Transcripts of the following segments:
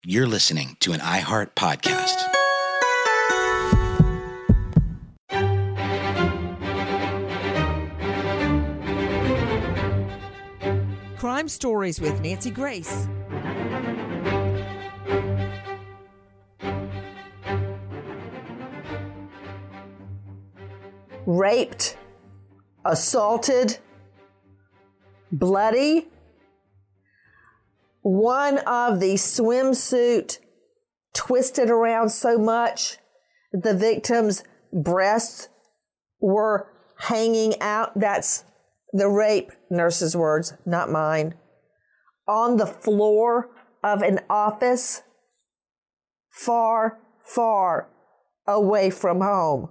You're listening to an iHeart podcast. Crime Stories with Nancy Grace. Raped, assaulted, bloody. One of the swimsuit twisted around so much the victim's breasts were hanging out. That's the rape nurse's words, not mine. On the floor of an office, far, far away from home.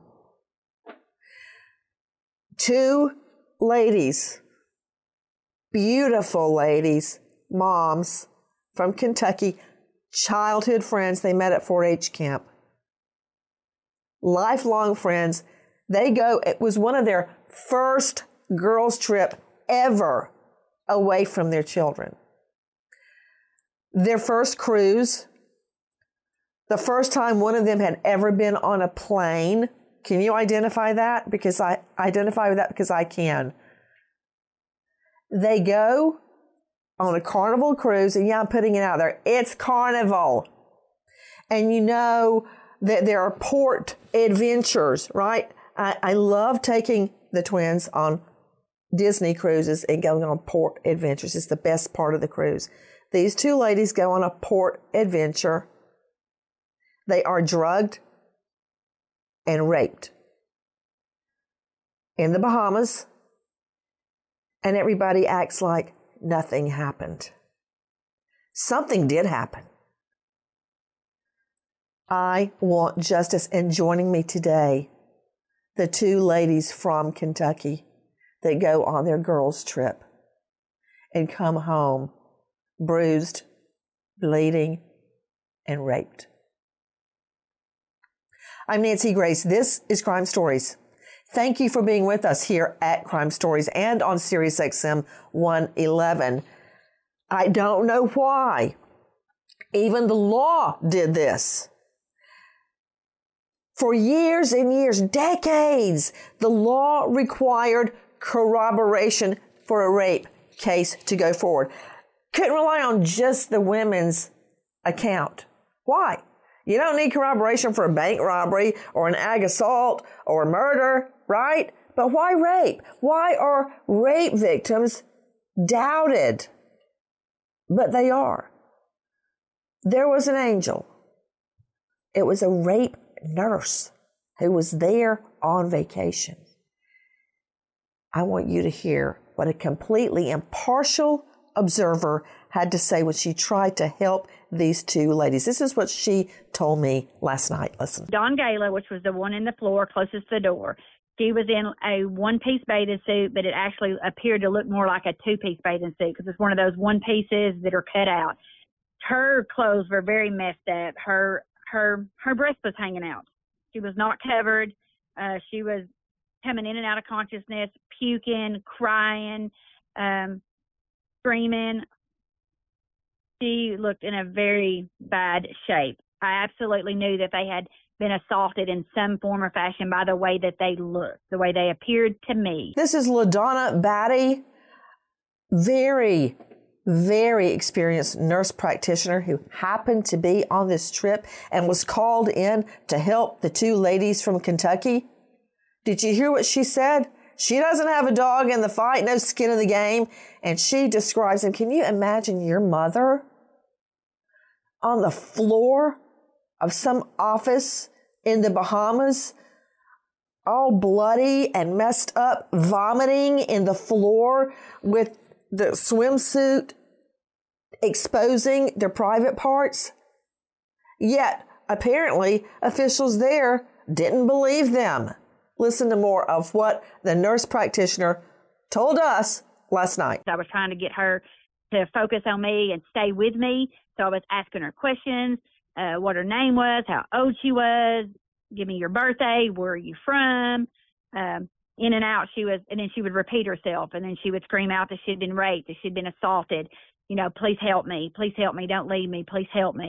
Two ladies, beautiful ladies, moms from Kentucky, childhood friends. They met at 4-H camp. Lifelong friends. It was one of their first girls' trip ever away from their children. Their first cruise. The first time one of them had ever been on a plane. Can you identify that? Because I identify with that because I can. They go on a Carnival cruise, and yeah, I'm putting it out there. It's Carnival. And you know that there are port adventures, right? I love taking the twins on Disney cruises and going on port adventures. It's the best part of the cruise. These two ladies go on a port adventure. They are drugged and raped in the Bahamas, and everybody acts like nothing happened. Something did happen. I want justice, and joining me today, the two ladies from Kentucky that go on their girls' trip and come home bruised, bleeding, and raped. I'm Nancy Grace. This is Crime Stories. Thank you for being with us here at Crime Stories and on SiriusXM 111. I don't know why. Even the law did this. For years and years, decades, the law required corroboration for a rape case to go forward. Couldn't rely on just the women's account. Why? You don't need corroboration for a bank robbery or an ag assault or a murder, right? But why rape? Why are rape victims doubted? But they are. There was an angel. It was a rape nurse who was there on vacation. I want you to hear what a completely impartial observer had to say when she tried to help these two ladies. This is what she told me last night. Listen. Dawn Gala, which was the one in the floor closest to the door, she was in a one-piece bathing suit, but it actually appeared to look more like a two-piece bathing suit because it's one of those one pieces that are cut out. Her clothes were very messed up. Her breast was hanging out. She was not covered. She was coming in and out of consciousness, puking, crying, screaming. She looked in a very bad shape. I absolutely knew that they had been assaulted in some form or fashion by the way that they looked, the way they appeared to me. This is LaDonna Batty, very, very experienced nurse practitioner who happened to be on this trip and was called in to help the two ladies from Kentucky. Did you hear what she said? She doesn't have a dog in the fight, no skin in the game, and she describes them. Can you imagine your mother on the floor of some office in the Bahamas, all bloody and messed up, vomiting in the floor with the swimsuit exposing their private parts? Yet, apparently, officials there didn't believe them. Listen to more of what the nurse practitioner told us last night. I was trying to get her to focus on me and stay with me. So I was asking her questions, what her name was, how old she was, give me your birthday, where are you from, in and out she was, and then she would repeat herself, and then she would scream out that she'd been raped, that she'd been assaulted, you know, please help me, don't leave me, please help me.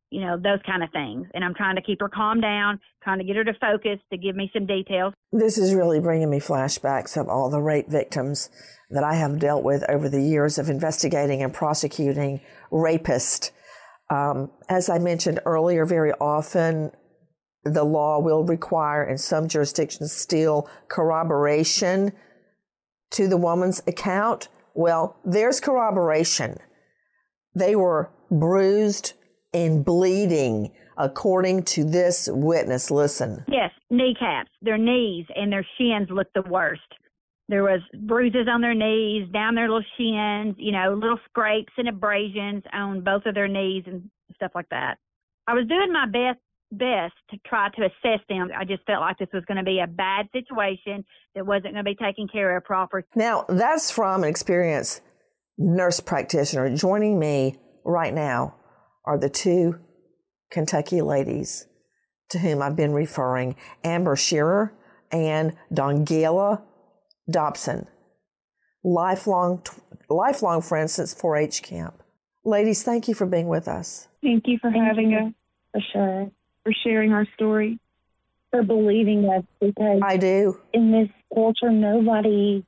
those kind of things. And I'm trying to keep her calm down, trying to get her to focus, to give me some details. This is really bringing me flashbacks of all the rape victims that I have dealt with over the years of investigating and prosecuting rapists. As I mentioned earlier, very often the law will require, in some jurisdictions still, corroboration to the woman's account. Well, there's corroboration. They were bruised and bleeding, according to this witness. Listen. Yes, kneecaps, their knees and their shins looked the worst. There was bruises on their knees, down their little shins, little scrapes and abrasions on both of their knees and stuff like that. I was doing my best to try to assess them. I just felt like this was going to be a bad situation that wasn't going to be taken care of properly. Now, that's from an experienced nurse practitioner. Joining me right now are the two Kentucky ladies to whom I've been referring, Amber Shearer and Dongela Dobson, lifelong friends since 4-H camp. Ladies, thank you for being with us. Thank you for having us, for sure, for sharing our story, for believing us, because I do. In this culture, nobody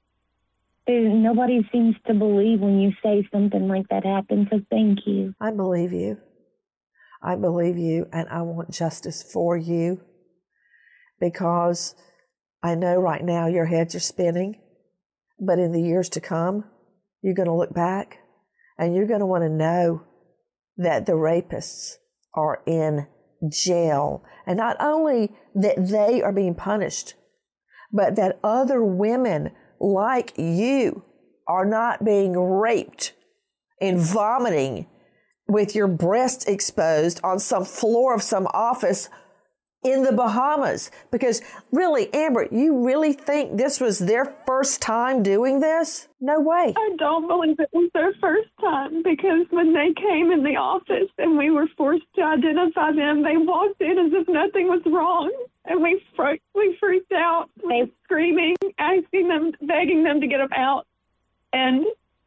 seems to believe when you say something like that happens, so thank you. I believe you. I believe you, and I want justice for you, because I know right now your heads are spinning, but in the years to come, you're going to look back and you're going to want to know that the rapists are in jail. And not only that they are being punished, but that other women like you are not being raped and vomiting with your breast exposed on some floor of some office in the Bahamas. Because really, Amber, you really think this was their first time doing this? No way. I don't believe it was their first time, because when they came in the office and we were forced to identify them, they walked in as if nothing was wrong. And we freaked out, screaming, asking them, begging them to get them out. And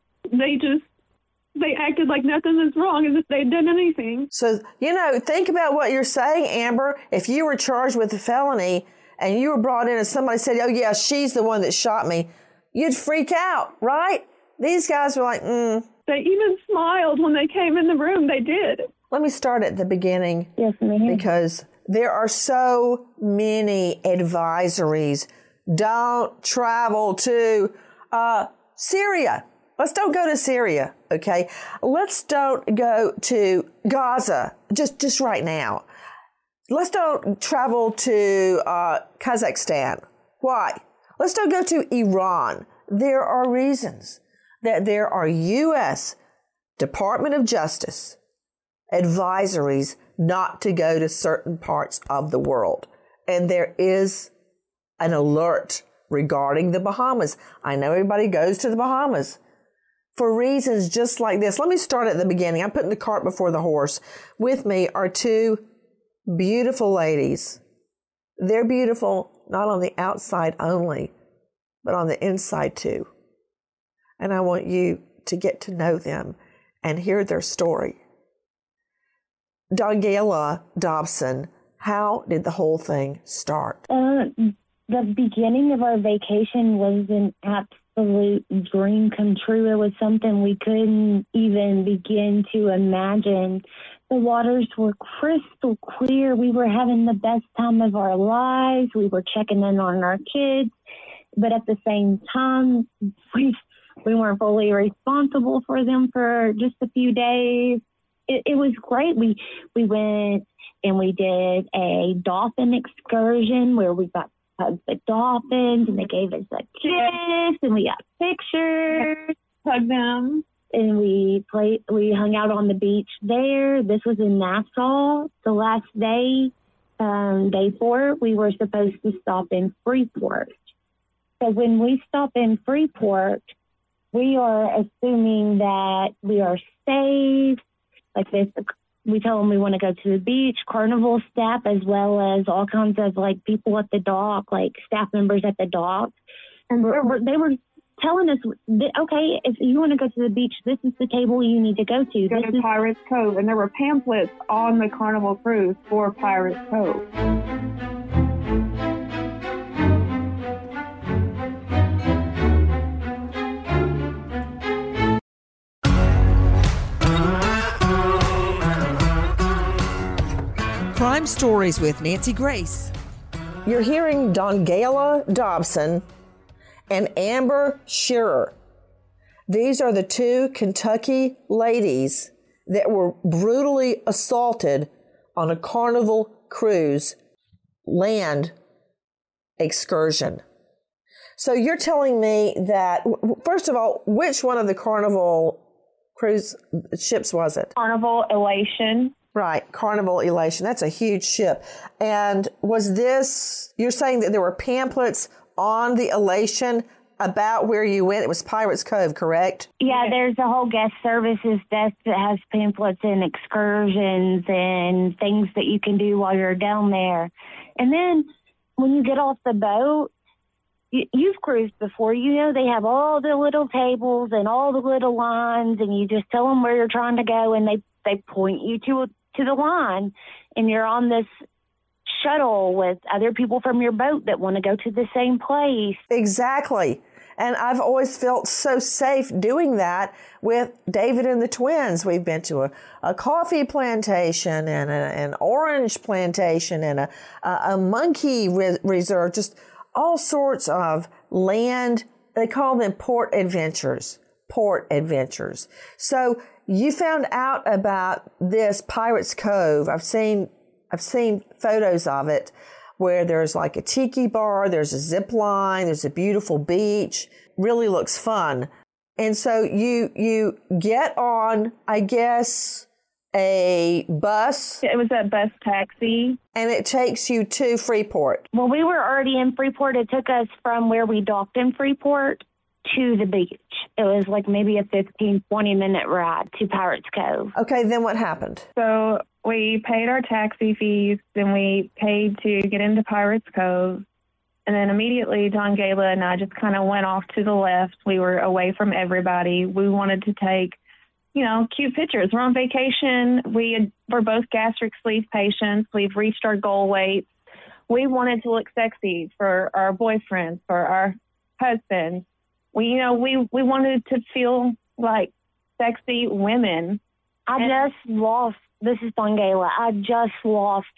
they acted like nothing was wrong, as if they'd done anything. So, think about what you're saying, Amber. If you were charged with a felony and you were brought in and somebody said, oh, yeah, she's the one that shot me, you'd freak out, right? These guys were like, They even smiled when they came in the room. They did. Let me start at the beginning. Yes, ma'am. Because there are so many advisories. Don't travel to Syria. Let's don't go to Syria, okay? Let's don't go to Gaza just right now. Let's don't travel to Kazakhstan. Why? Let's don't go to Iran. There are reasons that there are U.S. Department of Justice advisories not to go to certain parts of the world. And there is an alert regarding the Bahamas. I know everybody goes to the Bahamas for reasons just like this. Let me start at the beginning. I'm putting the cart before the horse. With me are two beautiful ladies. They're beautiful not on the outside only, but on the inside too. And I want you to get to know them and hear their story. Dongela Dobson, how did the whole thing start? The beginning of our vacation was an absolute dream come true. It was something we couldn't even begin to imagine. The waters were crystal clear. We were having the best time of our lives. We were checking in on our kids, but at the same time, we weren't fully responsible for them for just a few days. It was great. We went and we did a dolphin excursion where we got hugged the dolphins and they gave us a kiss and we got pictures, hugged them, and we hung out on the beach there. This was in Nassau. The last day, day 4, we were supposed to stop in Freeport. So when we stop in Freeport, we are assuming that we are safe. Like this, we tell them we want to go to the beach, carnival staff, as well as all kinds of like people at the dock, like staff members at the dock. And they were telling us, okay, if you want to go to the beach, this is the table you need to go to. Go to Pirates Cove, and there were pamphlets on the Carnival cruise for Pirates Cove. Crime Stories with Nancy Grace. You're hearing Dongala Dobson and Amber Shearer. These are the two Kentucky ladies that were brutally assaulted on a Carnival cruise land excursion. So you're telling me that, first of all, which one of the Carnival cruise ships was it? Carnival Elation. Right, Carnival Elation. That's a huge ship. And was this, you're saying that there were pamphlets on the Elation about where you went? It was Pirates Cove, correct? Yeah, there's a whole guest services desk that has pamphlets and excursions and things that you can do while you're down there. And then when you get off the boat, you've cruised before. You know they have all the little tables and all the little lines, and you just tell them where you're trying to go, and they point you to the line, and you're on this shuttle with other people from your boat that want to go to the same place. Exactly. And I've always felt so safe doing that with David and the twins. We've been to a coffee plantation and an orange plantation and a monkey reserve, just all sorts of land. They call them port adventures. So you found out about this Pirates Cove. I've seen photos of it where there's like a tiki bar, there's a zip line, there's a beautiful beach. Really looks fun. And so you get on, I guess, a bus. It was a bus taxi. And it takes you to Freeport. Well, we were already in Freeport. It took us from where we docked in Freeport to the beach. It was like maybe a 15, 20-minute ride to Pirates Cove. Okay, then what happened? So we paid our taxi fees, then we paid to get into Pirates Cove, and then immediately Dongala and I just kind of went off to the left. We were away from everybody. We wanted to take, cute pictures. We're on vacation. We're both gastric sleeve patients. We've reached our goal weight. We wanted to look sexy for our boyfriends, for our husbands. We wanted to feel like sexy women. This is Dongala. I just lost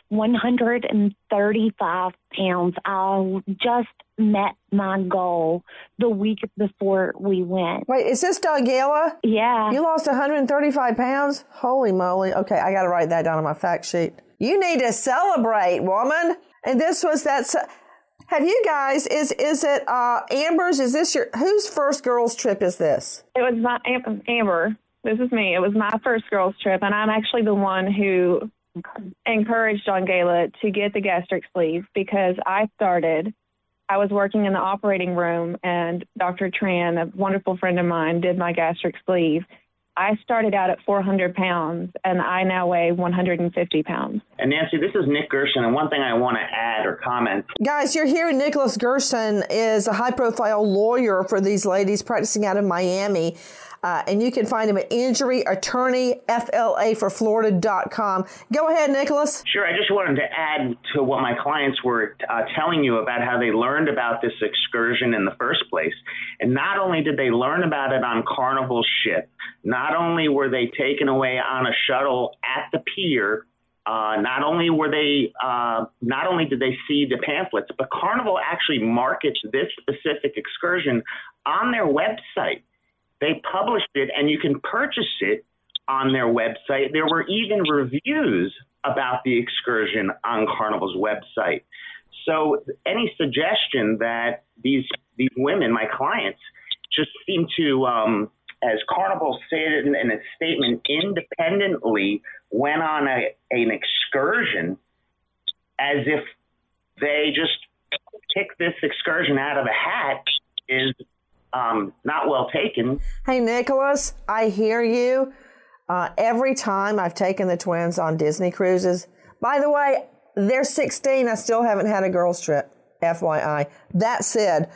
135 pounds. I just met my goal the week before we went. Wait, is this Dongala? Yeah. You lost 135 pounds? Holy moly. Okay, I got to write that down on my fact sheet. You need to celebrate, woman. And this was that... Have you guys, is it Amber's? Is this whose first girls trip is this? It was my Amber. This is me. It was my first girls trip, and I'm actually the one who encouraged Dongala to get the gastric sleeve because I was working in the operating room, and Dr. Tran, a wonderful friend of mine, did my gastric sleeve. I started out at 400 pounds, and I now weigh 150 pounds. And Nancy, this is Nick Gerson, and one thing I want to add or comment. Guys, you're hearing Nicholas Gerson is a high-profile lawyer for these ladies practicing out of Miami. And you can find him at injuryattorneyflaforflorida.com. Go ahead, Nicholas. Sure. I just wanted to add to what my clients were telling you about how they learned about this excursion in the first place. And not only did they learn about it on Carnival's ship, not only were they taken away on a shuttle at the pier, not only did they see the pamphlets, but Carnival actually markets this specific excursion on their website. They published it, and you can purchase it on their website. There were even reviews about the excursion on Carnival's website. So any suggestion that these women, my clients, just seem to, as Carnival stated in a statement, independently went on an excursion as if they just picked this excursion out of a hat is not well taken. Hey, Nicholas, I hear you. Every time I've taken the twins on Disney cruises, by the way, they're 16. I still haven't had a girls trip, FYI. That said,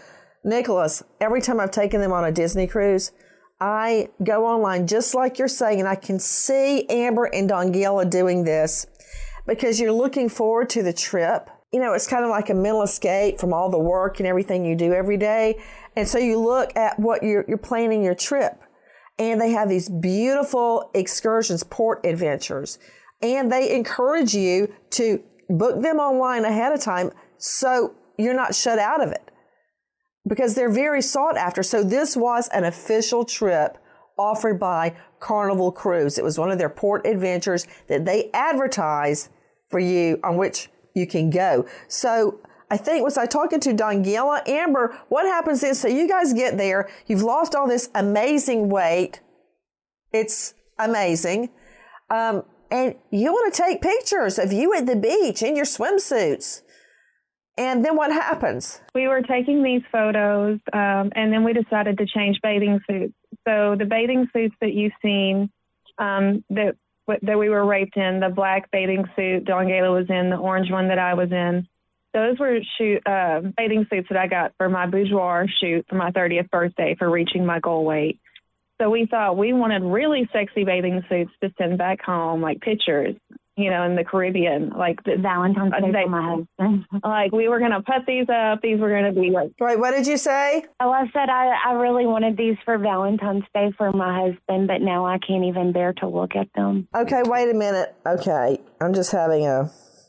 Nicholas, every time I've taken them on a Disney cruise, I go online just like you're saying, and I can see Amber and Dongela doing this because you're looking forward to the trip. You know, it's kind of like a mental escape from all the work and everything you do every day. And so you look at what you're planning your trip. And they have these beautiful excursions, port adventures. And they encourage you to book them online ahead of time so you're not shut out of it, because they're very sought after. So this was an official trip offered by Carnival Cruise. It was one of their port adventures that they advertise for you, on which you can go. So I think, was I talking to Dongela? Amber, what happens is, so you guys get there, you've lost all this amazing weight. It's amazing. And you want to take pictures of you at the beach in your swimsuits. And then what happens? We were taking these photos, and then we decided to change bathing suits. So the bathing suits that you've seen, that we were raped in, the black bathing suit Dongela was in, the orange one that I was in, those were bathing suits that I got for my boudoir shoot for my 30th birthday for reaching my goal weight. So we thought we wanted really sexy bathing suits to send back home, like pictures, you know, in the Caribbean, like the Valentine's Day for my husband. Like we were going to put these up. These were going to be like. Right. What did you say? Oh, I said I really wanted these for Valentine's Day for my husband, but now I can't even bear to look at them. Okay, wait a minute. Okay, I'm just having a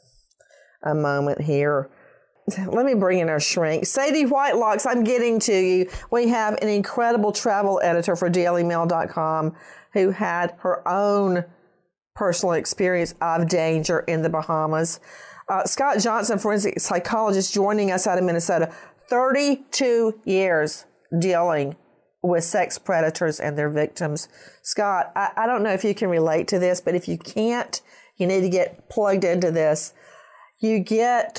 moment here. Let me bring in our shrink. Sadie Whitelocks, I'm getting to you. We have an incredible travel editor for dailymail.com who had her own personal experience of danger in the Bahamas. Scott Johnson, forensic psychologist, joining us out of Minnesota. 32 years dealing with sex predators and their victims. Scott, I don't know if you can relate to this, but if you can't, you need to get plugged into this. You get,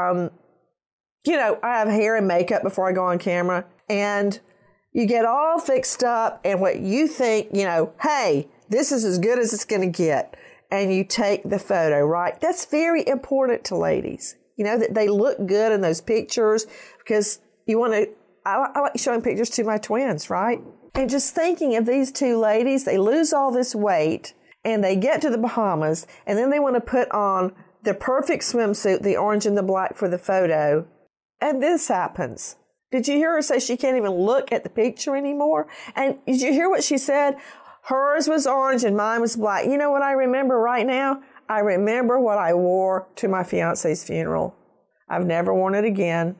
you know, I have hair and makeup before I go on camera, and you get all fixed up and what you think, you know, hey, this is as good as it's going to get. And you take the photo, right? That's very important to ladies, you know, that they look good in those pictures, because you want to, I like showing pictures to my twins, right? And just thinking of these two ladies, they lose all this weight and they get to the Bahamas, and then they want to put on the perfect swimsuit, the orange and the black for the photo. And this happens. Did you hear her say she can't even look at the picture anymore? And did you hear what she said? Hers was orange and mine was black. You know what I remember right now? I remember what I wore to my fiance's funeral. I've never worn it again.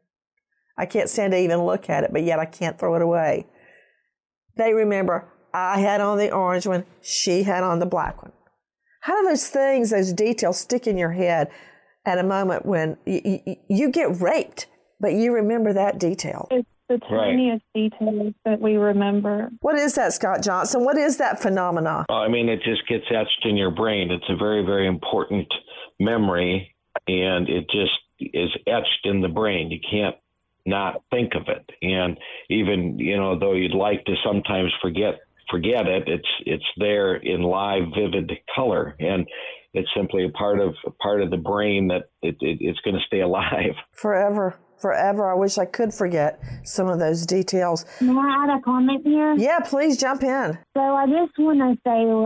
I can't stand to even look at it, but yet I can't throw it away. They remember I had on the orange one, she had on the black one. How do those things, those details stick in your head at a moment when you get raped, but you remember that detail? It's the tiniest details that we remember. What is that, Scott Johnson? What is that phenomena? I mean, it just gets etched in your brain. It's a very, very important memory, and it just is etched in the brain. You can't not think of it. And even, you know, though you'd like to sometimes forget it, it's there in live, vivid color, and it's simply a part of the brain that it's going to stay alive forever. I wish I could forget some of those details. May I add a comment here? Yeah, please jump in. So I just want to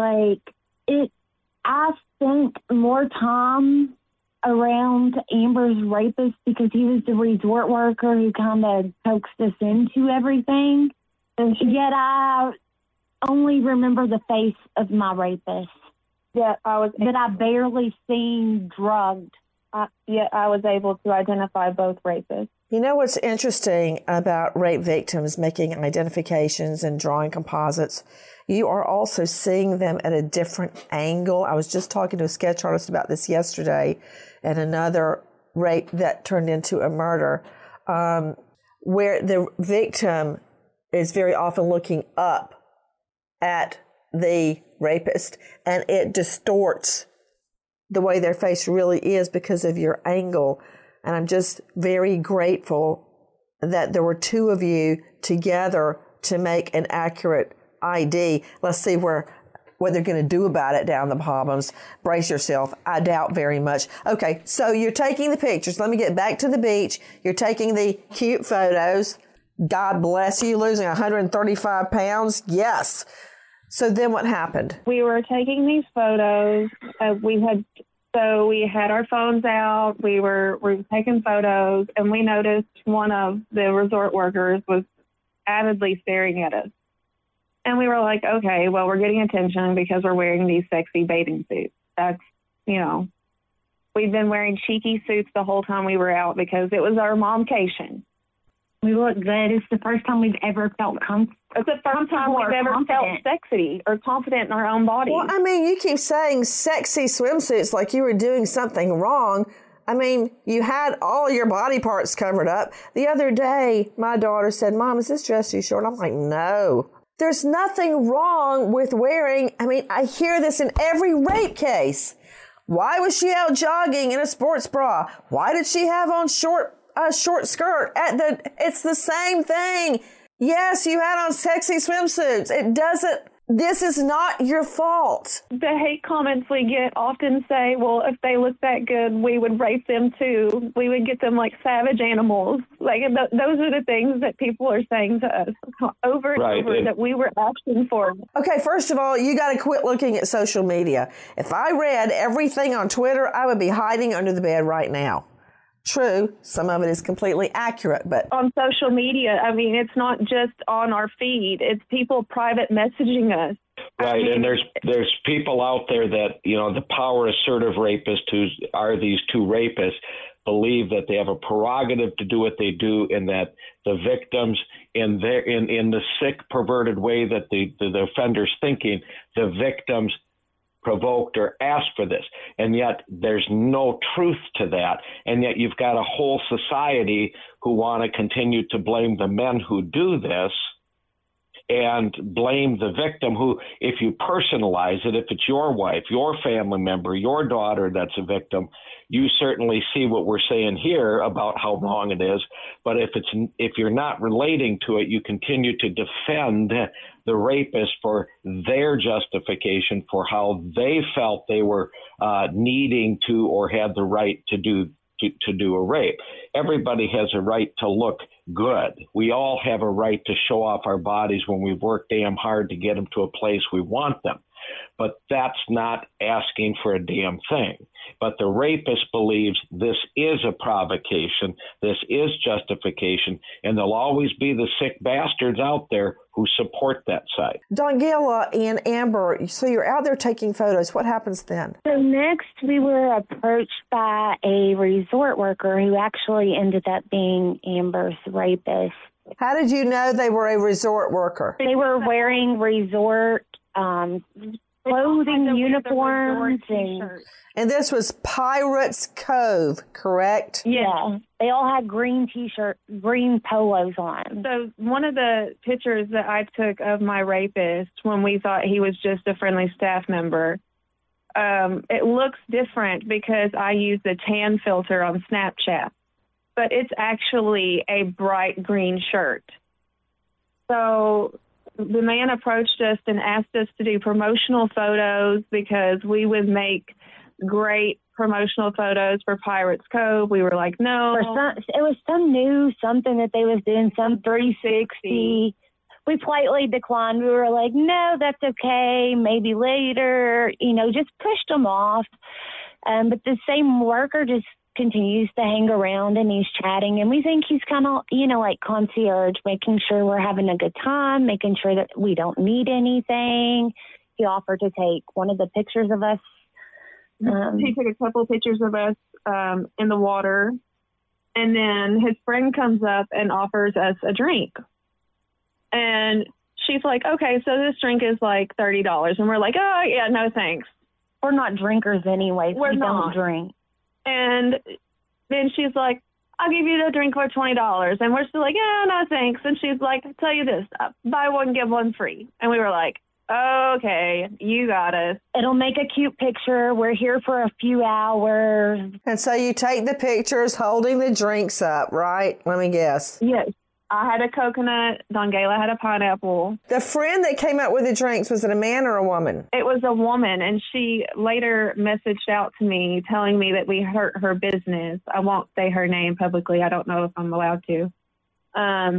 say, I spent more time around Amber's rapist because he was the resort worker who kind of coaxed us into everything. And yet I only remember the face of my rapist. Yeah, but I barely seen drugged. I was able to identify both rapists. You know what's interesting about rape victims making identifications and drawing composites? You are also seeing them at a different angle. I was just talking to a sketch artist about this yesterday, and another rape that turned into a murder, where the victim is very often looking up at the rapist, and it distorts the way their face really is because of your angle. And I'm just very grateful that there were two of you together to make an accurate ID. Let's see what they're going to do about it down the Bahamas. Brace yourself. I doubt very much. Okay, so you're taking the pictures. Let me get back to the beach. You're taking the cute photos. God bless you, losing 135 pounds. Yes. So then what happened? We were taking these photos. We had our phones out. We were taking photos, and we noticed one of the resort workers was avidly staring at us. And we were like, okay, well, we're getting attention because we're wearing these sexy bathing suits. That's, we've been wearing cheeky suits the whole time we were out because it was our momcation. We look good. It's the first time we've ever felt comfortable. It's the first time we've ever felt sexy or confident in our own bodies. Well, I mean, you keep saying sexy swimsuits like you were doing something wrong. I mean, you had all your body parts covered up. The other day, my daughter said, Mom, is this dress too short? I'm like, no. There's nothing wrong with wearing, I hear this in every rape case. Why was she out jogging in a sports bra? Why did she have on a short skirt? It's the same thing. Yes, you had on sexy swimsuits. This is not your fault. The hate comments we get often say, well, if they look that good, we would rape them too. We would get them like savage animals. Like those are the things that people are saying to us over and over that we were asking for. Okay, first of all, you got to quit looking at social media. If I read everything on Twitter, I would be hiding under the bed right now. True, some of it is completely accurate, but on social media, it's not just on our feed. It's people private messaging us. Right, and there's people out there that, the power assertive rapists who are these two rapists believe that they have a prerogative to do what they do, and that the victims in the sick, perverted way that the offender's thinking, the victims provoked or asked for this. And yet there's no truth to that. And yet you've got a whole society who want to continue to blame the men who do this and blame the victim who, if you personalize it, if it's your wife, your family member, your daughter that's a victim, you certainly see what we're saying here about how wrong it is. But if you're not relating to it, you continue to defend the rapist for their justification for how they felt they were needing to or had the right to do a rape. Everybody has a right to look good. We all have a right to show off our bodies when we've worked damn hard to get them to a place we want them. But that's not asking for a damn thing. But the rapist believes this is a provocation, this is justification, and there'll always be the sick bastards out there who support that side. Dongela and Amber, so you're out there taking photos. What happens then? So next we were approached by a resort worker who actually ended up being Amber's rapist. How did you know they were a resort worker? They were wearing resort clothing, uniforms, and this was Pirates Cove, correct? Yeah. They all had green T-shirts, green polos on. So one of the pictures that I took of my rapist when we thought he was just a friendly staff member, it looks different because I used the tan filter on Snapchat, but it's actually a bright green shirt. So the man approached us and asked us to do promotional photos because we would make great promotional photos for Pirates Cove. We were like, no. It was something that they was doing, some 360. We politely declined. We were like, no, that's okay. Maybe later, just pushed them off. But the same worker just continues to hang around and he's chatting, and we think he's kind of, like concierge, making sure we're having a good time, making sure that we don't need anything. He offered to take one of the pictures of us. He took a couple of pictures of us in the water, and then his friend comes up and offers us a drink. And she's like, okay, so this drink is like $30. And we're like, oh, yeah, no thanks. We're not drinkers anyway. We don't drink. And then she's like, I'll give you the drink for $20. And we're still like, yeah, no thanks. And she's like, I'll tell you this, buy one, get one free. And we were like, okay, you got us. It'll make a cute picture. We're here for a few hours. And so you take the pictures holding the drinks up, right? Let me guess. Yes. I had a coconut. Dongela had a pineapple. The friend that came up with the drinks, was it a man or a woman? It was a woman, and she later messaged out to me telling me that we hurt her business. I won't say her name publicly. I don't know if I'm allowed to.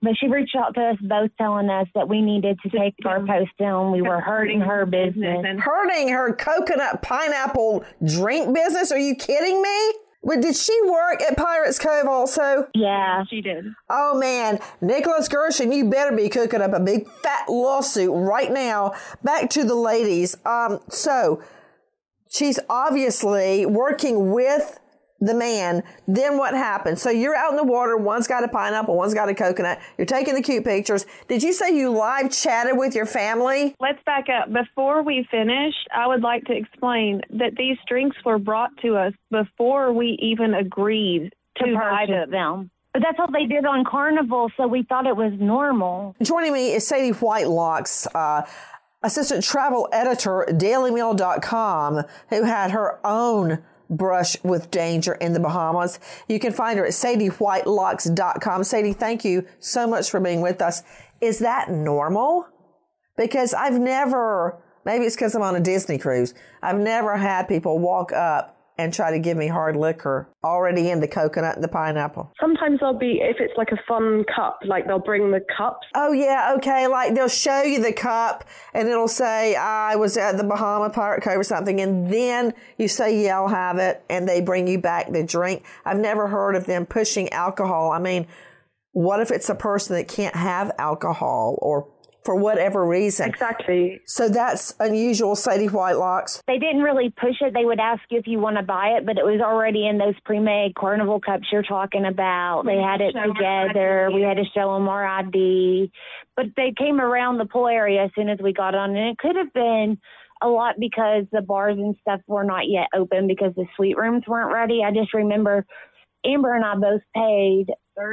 But she reached out to us both telling us that we needed to take our post down. We were hurting her business. Hurting her coconut pineapple drink business? Are you kidding me? But did she work at Pirates Cove also? Yeah. She did. Oh, man. Nicholas Gershon, you better be cooking up a big fat lawsuit right now. Back to the ladies. So she's obviously working with the man. Then what happened? So you're out in the water. One's got a pineapple, one's got a coconut. You're taking the cute pictures. Did you say you live chatted with your family? Let's back up. Before we finish, I would like to explain that these drinks were brought to us before we even agreed to buy them. But that's what they did on Carnival, so we thought it was normal. Joining me is Sadie Whitelocks, assistant travel editor at DailyMail.com, who had her own brush with danger in the Bahamas. You can find her at SadieWhitelocks.com. Sadie, thank you so much for being with us. Is that normal? Because I've never, maybe it's because I'm on a Disney cruise, I've never had people walk up and try to give me hard liquor already in the coconut and the pineapple. Sometimes they'll be, if it's like a fun cup, like they'll bring the cups. Oh, yeah, okay. Like they'll show you the cup and it'll say, I was at the Bahama Pirate Cove or something. And then you say, yeah, I'll have it. And they bring you back the drink. I've never heard of them pushing alcohol. I mean, what if it's a person that can't have alcohol or for whatever reason? Exactly. So that's unusual, Sadie Whitelocks. They didn't really push it. They would ask you if you want to buy it, but it was already in those pre-made Carnival cups you're talking about. They had it together. We had to show them our ID. But they came around the pool area as soon as we got on, and it could have been a lot because the bars and stuff were not yet open because the suite rooms weren't ready. I just remember Amber and I both paid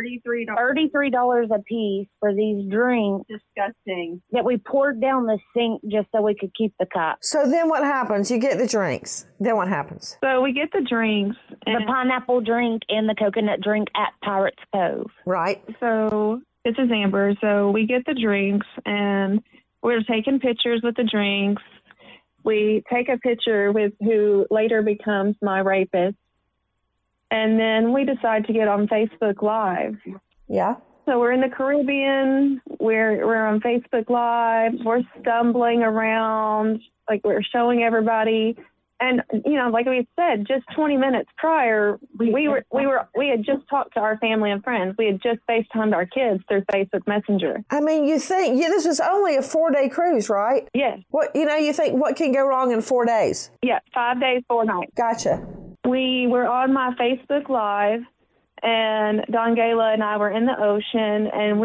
$33 a piece for these drinks. Disgusting. That we poured down the sink just so we could keep the cup. So then what happens? You get the drinks. Then what happens? So we get the drinks. The pineapple drink and the coconut drink at Pirates Cove. Right. So this is Amber. So we get the drinks and we're taking pictures with the drinks. We take a picture with who later becomes my rapist. And then we decide to get on Facebook Live. Yeah. So we're in the Caribbean. We're on Facebook Live. We're stumbling around, like we're showing everybody. And you know, like we said, just 20 minutes prior, we had just talked to our family and friends. We had just FaceTimed our kids through Facebook Messenger. I mean, you think this was only a 4-day cruise, right? Yes. You think what can go wrong in 4 days? Yeah, 5 days, 4 nights. Gotcha. We were on my Facebook Live, and Don Gala and I were in the ocean, and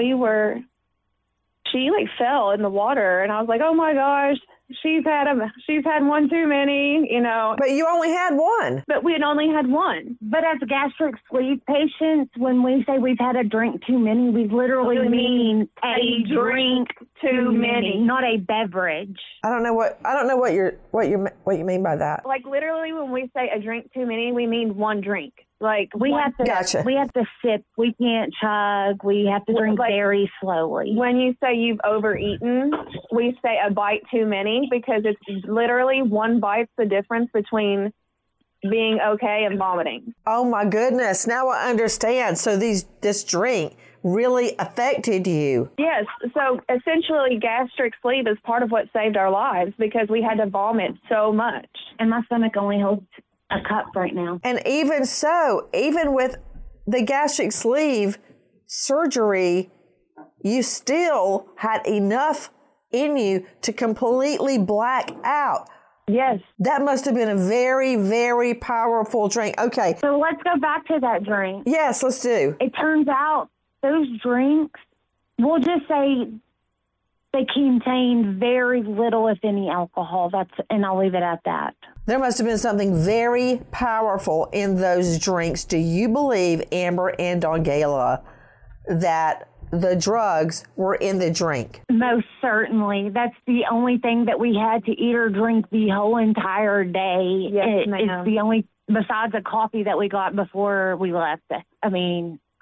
she like fell in the water, and I was like, oh my gosh, she's had one too many, you know. But you only had one. But we had only had one. But as gastric sleeve patients, when we say we've had a drink too many, we literally mean a drink too many, not a beverage. I don't know what you mean by that. Like literally, when we say a drink too many, we mean one drink. Like we have to sip. We can't chug. We have to drink very slowly. When you say you've overeaten, we say a bite too many because it's literally one bite's the difference between being okay and vomiting. Oh my goodness. Now I understand. So this drink really affected you. Yes. So essentially gastric sleeve is part of what saved our lives because we had to vomit so much. And my stomach only holds a cup right now. And even so, even with the gastric sleeve surgery, you still had enough in you to completely black out. Yes. That must have been a very, very powerful drink. Okay. So let's go back to that drink. Yes, let's do. It turns out those drinks, we'll just say they contain very little, if any, alcohol. And I'll leave it at that. There must have been something very powerful in those drinks. Do you believe, Amber and Don Gala, that the drugs were in the drink? Most certainly. That's the only thing that we had to eat or drink the whole entire day. Yes, it's the only, besides the coffee that we got before we left. I mean,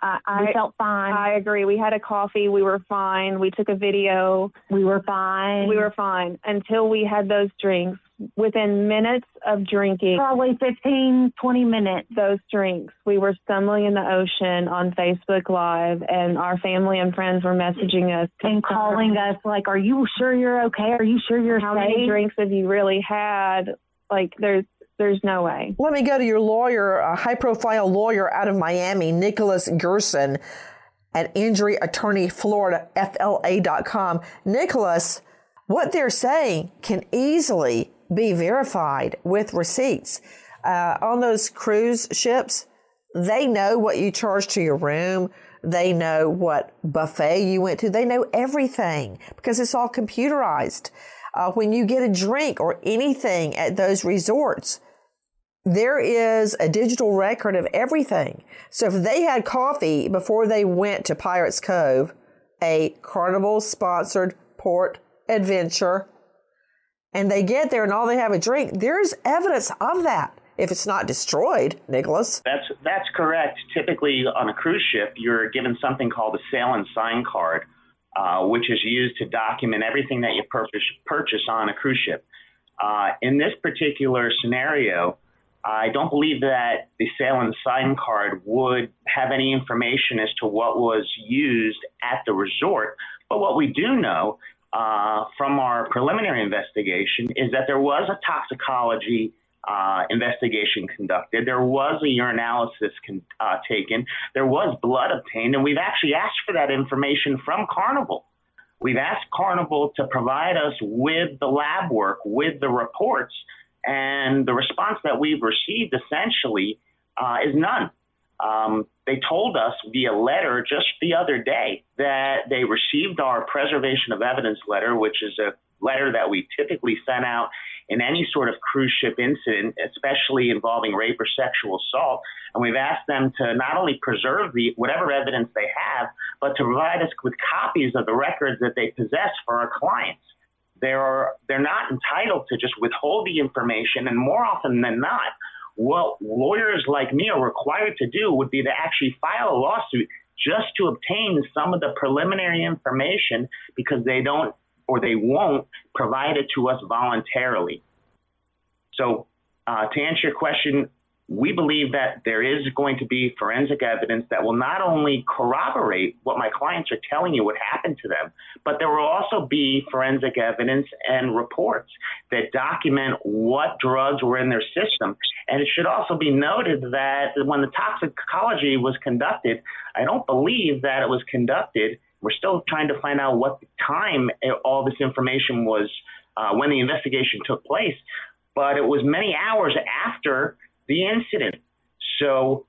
We felt fine. I agree. We had a coffee. We were fine. We took a video. We were fine. We were fine until we had those drinks. Within minutes of drinking, probably 15, 20 minutes, those drinks, we were stumbling in the ocean on Facebook Live, and our family and friends were messaging us and calling us like, are you sure you're okay? Are you sure you're How safe? many drinks have you really had? Like, there's no way. Let me go to your lawyer, a high-profile lawyer out of Miami, Nicholas Gerson, at Injury Attorney Florida, FLA.com. Nicholas, what they're saying can easily be verified with receipts. On those cruise ships, they know what you charge to your room. They know what buffet you went to. They know everything because it's all computerized. When you get a drink or anything at those resorts, there is a digital record of everything. So if they had coffee before they went to Pirates Cove, a Carnival-sponsored port adventure, and they get there and all they have a drink, there's evidence of that. If it's not destroyed, Nicholas. That's correct. Typically on a cruise ship, you're given something called a sail and sign card, which is used to document everything that you purchase on a cruise ship. In this particular scenario, I don't believe that the sail and sign card would have any information as to what was used at the resort. But what we do know from our preliminary investigation is that there was a toxicology investigation conducted. There was a urinalysis taken. There was blood obtained, and we've actually asked for that information from Carnival. We've asked Carnival to provide us with the lab work, with the reports, and the response that we've received essentially is none. They told us via letter just the other day that they received our preservation of evidence letter, which is a letter that we typically send out in any sort of cruise ship incident, especially involving rape or sexual assault. And we've asked them to not only preserve whatever evidence they have, but to provide us with copies of the records that they possess for our clients. They're not entitled to just withhold the information, and more often than not, what lawyers like me are required to do would be to actually file a lawsuit just to obtain some of the preliminary information because they don't or they won't provide it to us voluntarily. So to answer your question, we believe that there is going to be forensic evidence that will not only corroborate what my clients are telling you what happened to them, but there will also be forensic evidence and reports that document what drugs were in their system. And it should also be noted that when the toxicology was conducted, I don't believe that it was conducted. We're still trying to find out what time all this information was, when the investigation took place, but it was many hours after the incident. So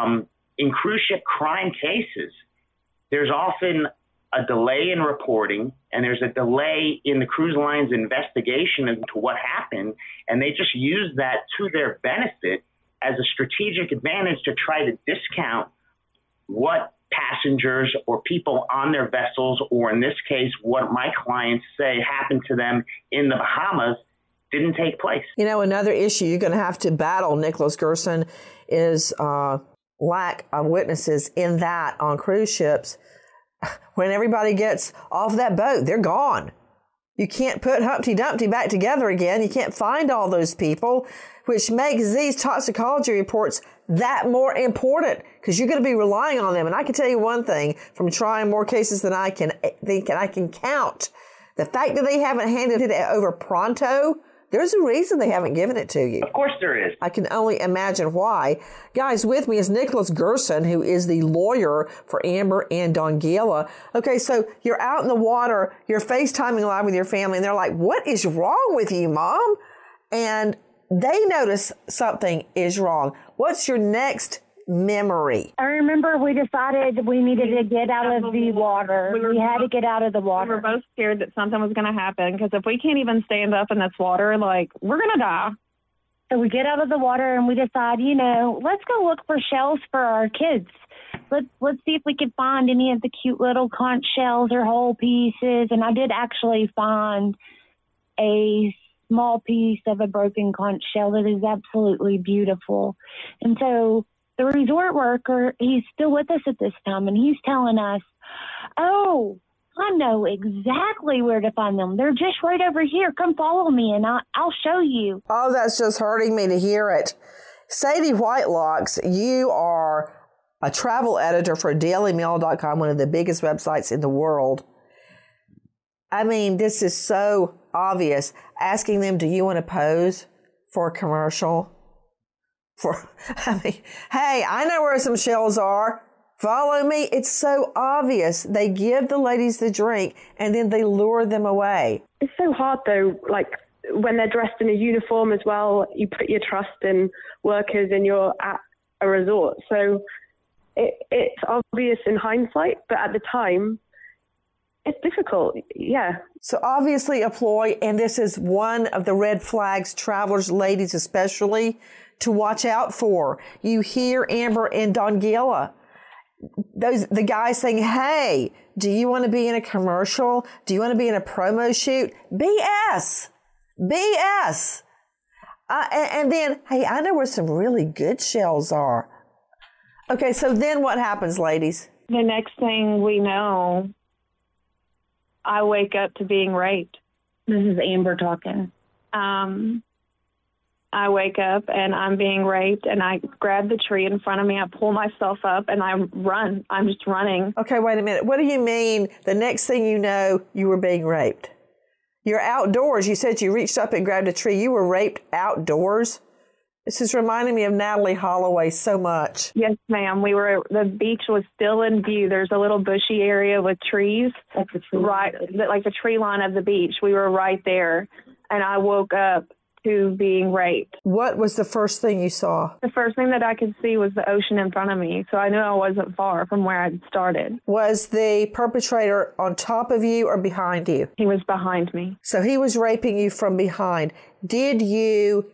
in cruise ship crime cases, there's often a delay in reporting, and there's a delay in the cruise line's investigation into what happened, and they just use that to their benefit as a strategic advantage to try to discount what passengers or people on their vessels, or in this case, what my clients say happened to them in the Bahamas, didn't take place. You know, another issue you're going to have to battle, Nicholas Gerson, is lack of witnesses in that on cruise ships. When everybody gets off that boat, they're gone. You can't put Humpty Dumpty back together again. You can't find all those people, which makes these toxicology reports that more important because you're going to be relying on them. And I can tell you one thing from trying more cases than I can think and I can count. The fact that they haven't handed it over pronto, there's a reason they haven't given it to you. Of course there is. I can only imagine why. Guys, with me is Nicholas Gerson, who is the lawyer for Amber and Dongela. Okay, so you're out in the water, you're FaceTiming live with your family, and they're like, what is wrong with you, Mom? And they notice something is wrong. What's your next memory? I remember we decided we needed to get out of the water. We had to get out of the water. We were both scared that something was going to happen because if we can't even stand up in this water, like, we're going to die. So we get out of the water and we decide, let's go look for shells for our kids. Let's see if we can find any of the cute little conch shells or whole pieces. And I did actually find a small piece of a broken conch shell that is absolutely beautiful. And so the resort worker, he's still with us at this time, and he's telling us, oh, I know exactly where to find them. They're just right over here. Come follow me, and I'll show you. Oh, that's just hurting me to hear it. Sadie Whitelocks, you are a travel editor for DailyMail.com, one of the biggest websites in the world. I mean, this is so obvious. Asking them, do you want to pose for a commercial? Hey, I know where some shells are. Follow me. It's so obvious. They give the ladies the drink and then they lure them away. It's so hard though, like when they're dressed in a uniform as well, you put your trust in workers and you're at a resort. So it's obvious in hindsight, but at the time, it's difficult. Yeah. So obviously a ploy, and this is one of the red flags, travelers, ladies especially, to watch out for. You hear Amber and Dongela, the guys saying, hey, do you want to be in a commercial? Do you want to be in a promo shoot? BS. And then, hey, I know where some really good shells are. Okay, so then what happens, ladies? The next thing we know, I wake up to being raped. This is Amber talking. I wake up and I'm being raped, and I grab the tree in front of me. I pull myself up and I run. I'm just running. Okay, wait a minute. What do you mean the next thing you know, you were being raped? You're outdoors. You said you reached up and grabbed a tree. You were raped outdoors? This is reminding me of Natalie Holloway so much. Yes, ma'am. The beach was still in view. There's a little bushy area with trees, right, like the tree line of the beach. We were right there, and I woke up to being raped. What was the first thing you saw? The first thing that I could see was the ocean in front of me, so I knew I wasn't far from where I'd started. Was the perpetrator on top of you or behind you? He was behind me. So he was raping you from behind. Did you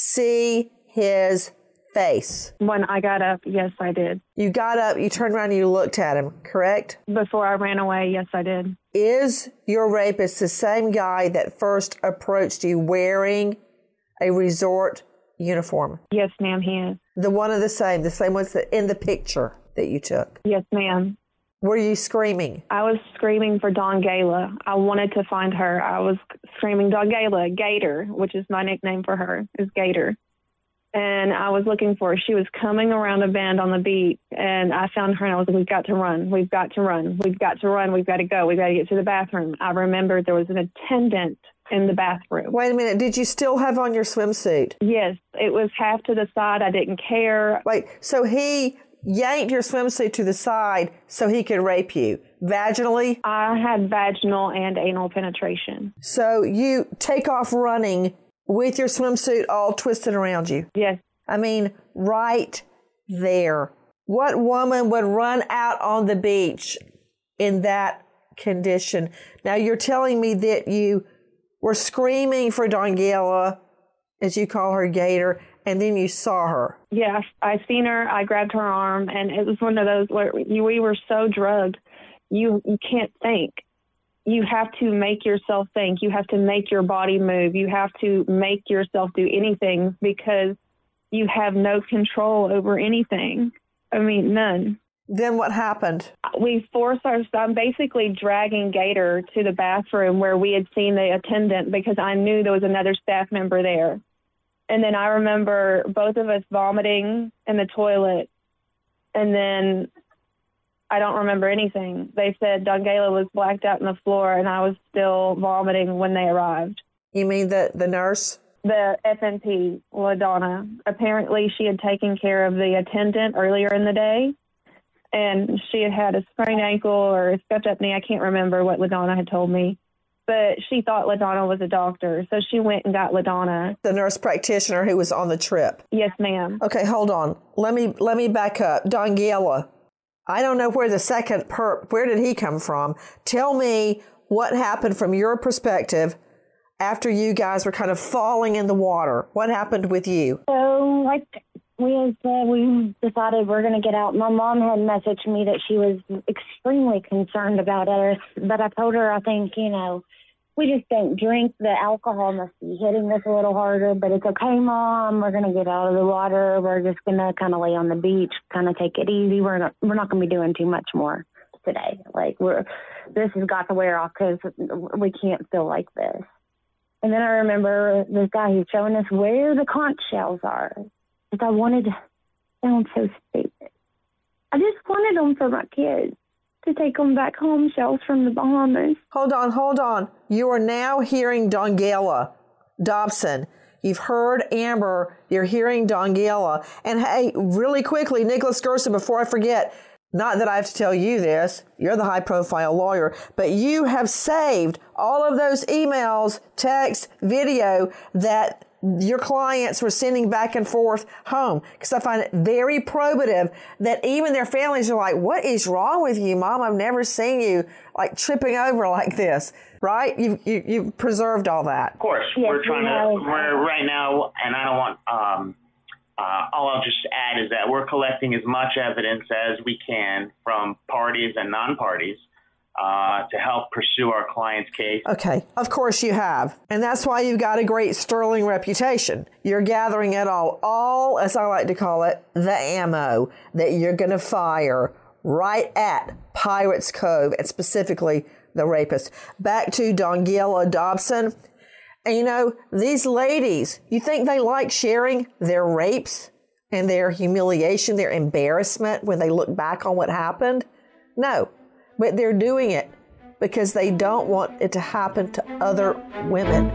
see his face? When I got up, yes, I did. You got up, you turned around and you looked at him, correct? Before I ran away, yes, I did. Is your rapist the same guy that first approached you wearing a resort uniform? Yes, ma'am, he is. The one of the same ones that in the picture that you took? Yes, ma'am. Were you screaming? I was screaming for Dongela. I wanted to find her. I was screaming, Dongela, Gator, which is my nickname for her, is Gator. And I was looking for her. She was coming around a bend on the beach, and I found her, and I was like, we've got to run. We've got to run. We've got to run. We've got to go. We've got to get to the bathroom. I remembered there was an attendant in the bathroom. Wait a minute. Did you still have on your swimsuit? Yes. It was half to the side. I didn't care. Wait, so he yanked your swimsuit to the side so he could rape you vaginally? I had vaginal and anal penetration. So you take off running with your swimsuit all twisted around you? Yes. I mean, right there. What woman would run out on the beach in that condition? Now, you're telling me that you were screaming for Dongela, as you call her, Gator, and then you saw her. Yeah, I seen her. I grabbed her arm, and it was one of those where we were so drugged, you can't think. You have to make yourself think. You have to make your body move. You have to make yourself do anything because you have no control over anything. I mean, none. Then what happened? I'm basically dragging Gator to the bathroom where we had seen the attendant because I knew there was another staff member there. And then I remember both of us vomiting in the toilet. And then I don't remember anything. They said Dongela was blacked out on the floor, and I was still vomiting when they arrived. You mean the nurse? The FNP, LaDonna. Apparently she had taken care of the attendant earlier in the day, and she had had a sprained ankle or a scuffed up knee. I can't remember what LaDonna had told me, but she thought LaDonna was a doctor, so she went and got LaDonna. The nurse practitioner who was on the trip? Yes, ma'am. Okay, hold on. Let me back up. Dongela. I don't know where the second perp, where did he come from? Tell me what happened from your perspective after you guys were kind of falling in the water. What happened with you? So, like we decided we're going to get out. My mom had messaged me that she was extremely concerned about it, but I told her, I think, we just don't drink. The alcohol must be hitting us a little harder, but it's okay, Mom. We're going to get out of the water. We're just going to kind of lay on the beach, kind of take it easy. We're not going to be doing too much more today. Like, this has got to wear off because we can't feel like this. And then I remember this guy who's showing us where the conch shells are. Because I wanted to sound so stupid. I just wanted them for my kids, to take them back home, shells from the Bahamas. Hold on. You are now hearing Dongayla Dobson. You've heard Amber. You're hearing Dongayla. And hey, really quickly, Nicholas Gerson, before I forget, not that I have to tell you this, you're the high-profile lawyer, but you have saved all of those emails, text, video that your clients were sending back and forth home. Because I find it very probative that even their families are like, what is wrong with you, Mom? I've never seen you like tripping over like this, right? You've preserved all that. Of course. Yes, We're right now, and I don't want, all I'll just add is that we're collecting as much evidence as we can from parties and non-parties to help pursue our client's case. Okay, of course you have. And that's why you've got a great sterling reputation. You're gathering it all, as I like to call it, the ammo that you're going to fire right at Pirates Cove, and specifically the rapist. Back to Dongayla Dobson. And you know, these ladies, you think they like sharing their rapes and their humiliation, their embarrassment when they look back on what happened? No, but they're doing it because they don't want it to happen to other women.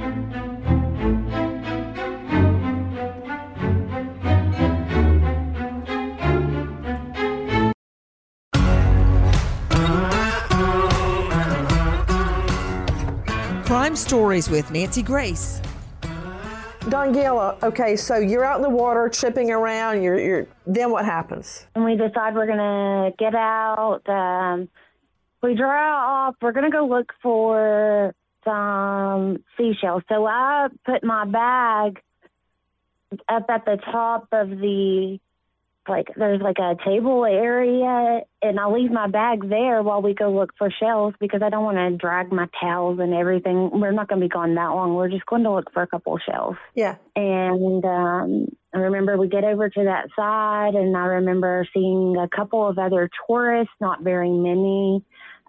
Crime Stories with Nancy Grace. Dongayla, okay, so you're out in the water, tripping around, then what happens? And we decide we're going to get out. We draw off. We're going to go look for some seashells. So I put my bag up at the top of the, there's a table area, and I leave my bag there while we go look for shells because I don't want to drag my towels and everything. We're not going to be gone that long. We're just going to look for a couple of shells. Yeah. And I remember we get over to that side, and I remember seeing a couple of other tourists, not very many.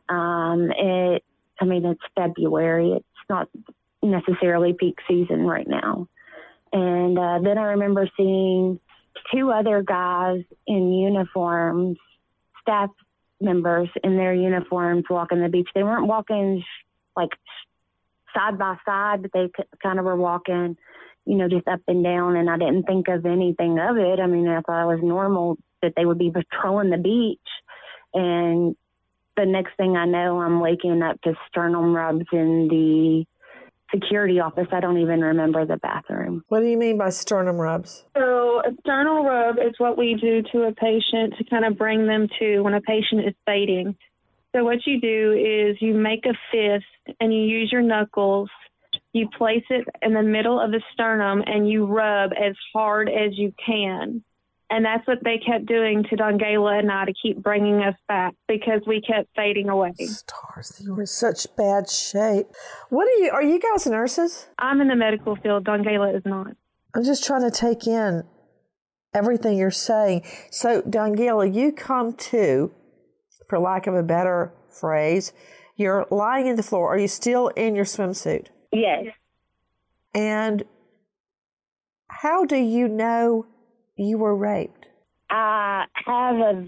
It's February. It's not necessarily peak season right now. And then I remember seeing two other guys in uniforms, staff members in their uniforms, walking the beach. They weren't walking side by side, but they kind of were walking, just up and down. And I didn't think of anything of it. I mean, I thought it was normal that they would be patrolling the beach. And the next thing I know, I'm waking up to sternum rubs in the security office. I don't even remember the bathroom. What do you mean by sternum rubs? So a sternal rub is what we do to a patient to kind of bring them to when a patient is fainting. So what you do is you make a fist and you use your knuckles. You place it in the middle of the sternum and you rub as hard as you can. And that's what they kept doing to Dongayla and I to keep bringing us back because we kept fading away. Stars, you were in such bad shape. Are you guys nurses? I'm in the medical field. Dongayla is not. I'm just trying to take in everything you're saying. So, Dongayla, you come to, for lack of a better phrase, you're lying in the floor. Are you still in your swimsuit? Yes. And how do you know you were raped? I have a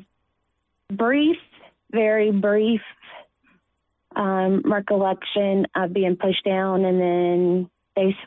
very brief recollection of being pushed down and then face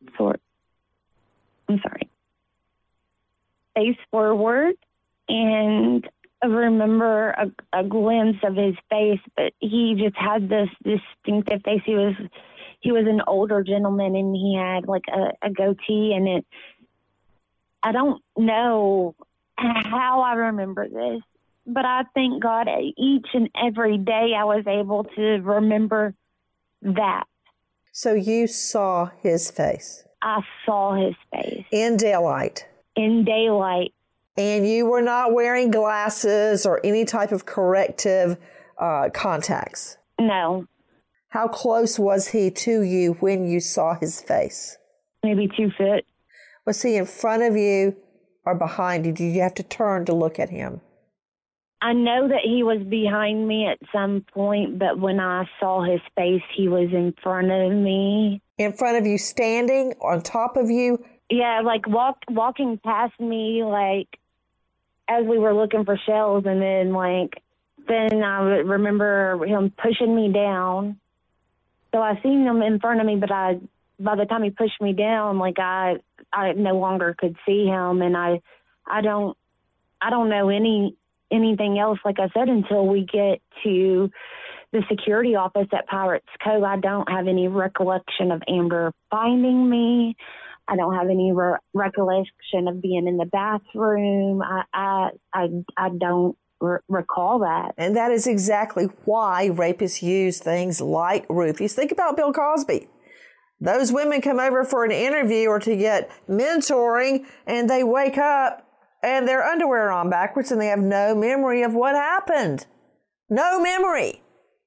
forward, and I remember a glimpse of his face, but he just had this distinctive face. He was an older gentleman, and he had a goatee, and I don't know how I remember this, but I thank God each and every day I was able to remember that. So you saw his face? I saw his face. In daylight? In daylight. And you were not wearing glasses or any type of corrective contacts? No. How close was he to you when you saw his face? Maybe 2 feet. Was he in front of you or behind you? Did you have to turn to look at him? I know that he was behind me at some point, but when I saw his face, he was in front of me. In front of you, standing on top of you? Yeah, like walking past me, like as we were looking for shells, and then I would remember him pushing me down. So I seen him in front of me, but by the time he pushed me down, like I no longer could see him, and I don't know anything else, like I said, until we get to the security office at Pirates Cove. I don't have any recollection of Amber finding me. I don't have any recollection of being in the bathroom. I don't recall that. And that is exactly why rapists use things like roofies. Think about Bill Cosby. Those women come over for an interview or to get mentoring, and they wake up and their underwear on backwards, and they have no memory of what happened. No memory.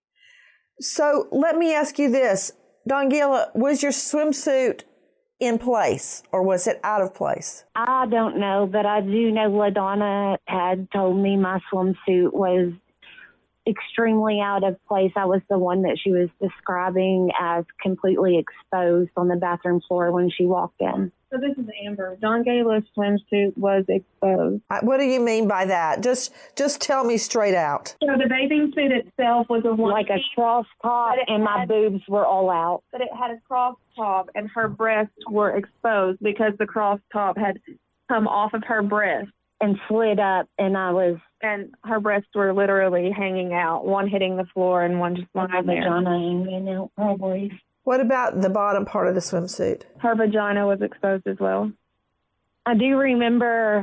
So let me ask you this. Dongela, was your swimsuit in place, or was it out of place? I don't know, but I do know LaDonna had told me my swimsuit was extremely out of place. I was the one that she was describing as completely exposed on the bathroom floor when she walked in. So this is Amber. Dongela's swimsuit was exposed. What do you mean by that? Just tell me straight out. So the bathing suit itself was like a cross top, and my boobs were all out. But it had a cross top, and her breasts were exposed because the cross top had come off of her breast and slid up, and her breasts were literally hanging out, one hitting the floor and one just lying there. Vagina hanging out, probably. What about the bottom part of the swimsuit? Her vagina was exposed as well. I do remember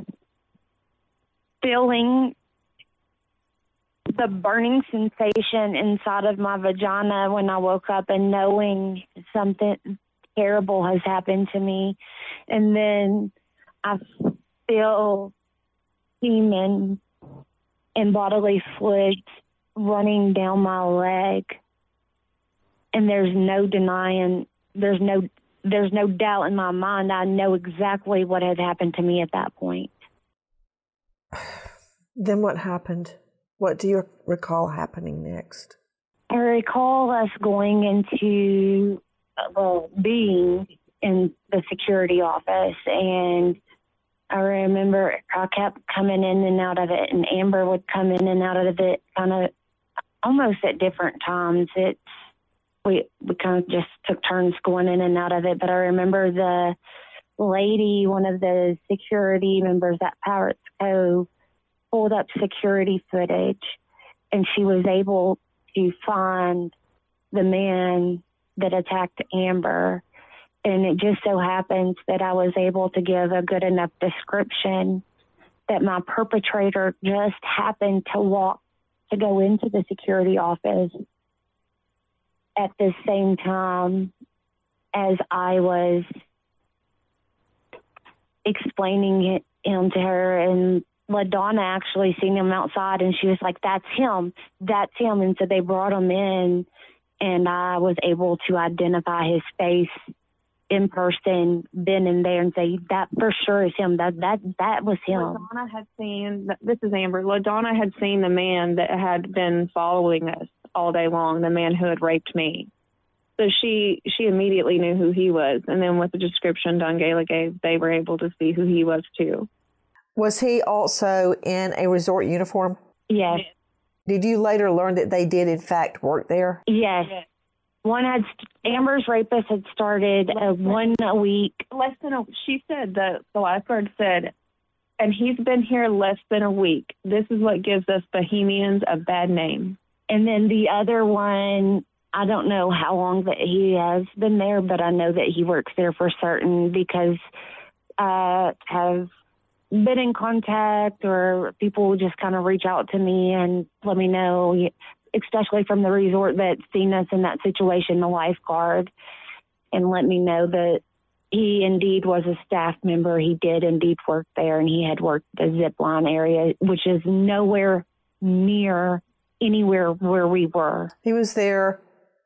feeling the burning sensation inside of my vagina when I woke up, and knowing something terrible has happened to me. And then I feel semen and bodily fluids running down my leg. And there's no denying, there's no doubt in my mind. I know exactly what had happened to me at that point. Then what happened? What do you recall happening next? I recall us going into, being in the security office, and I remember I kept coming in and out of it, and Amber would come in and out of it kind of almost at different times. We kind of just took turns going in and out of it. But I remember the lady, one of the security members at Pirates Cove, pulled up security footage, and she was able to find the man that attacked Amber. And it just so happens that I was able to give a good enough description that my perpetrator just happened to go into the security office at the same time as I was explaining him to her. And LaDonna actually seen him outside, and she was like, that's him. And so they brought him in, and I was able to identify his face in person then and there and say, that for sure is him. That was him. LaDonna had seen, this is Amber, LaDonna had seen the man that had been following us all day long, the man who had raped me. So she immediately knew who he was. And then with the description Dongela gave, they were able to see who he was too. Was he also in a resort uniform? Yes. Did you later learn that they did in fact work there? Yes. Amber's rapist had started 1 week. She said that the lifeguard said, and he's been here less than a week. This is what gives us Bohemians a bad name. And then the other one, I don't know how long that he has been there, but I know that he works there for certain because I have been in contact, or people will just kind of reach out to me and let me know, especially from the resort that's seen us in that situation, the lifeguard, and let me know that he indeed was a staff member. He did indeed work there, and he had worked the zip line area, which is nowhere near anywhere where we were. He was there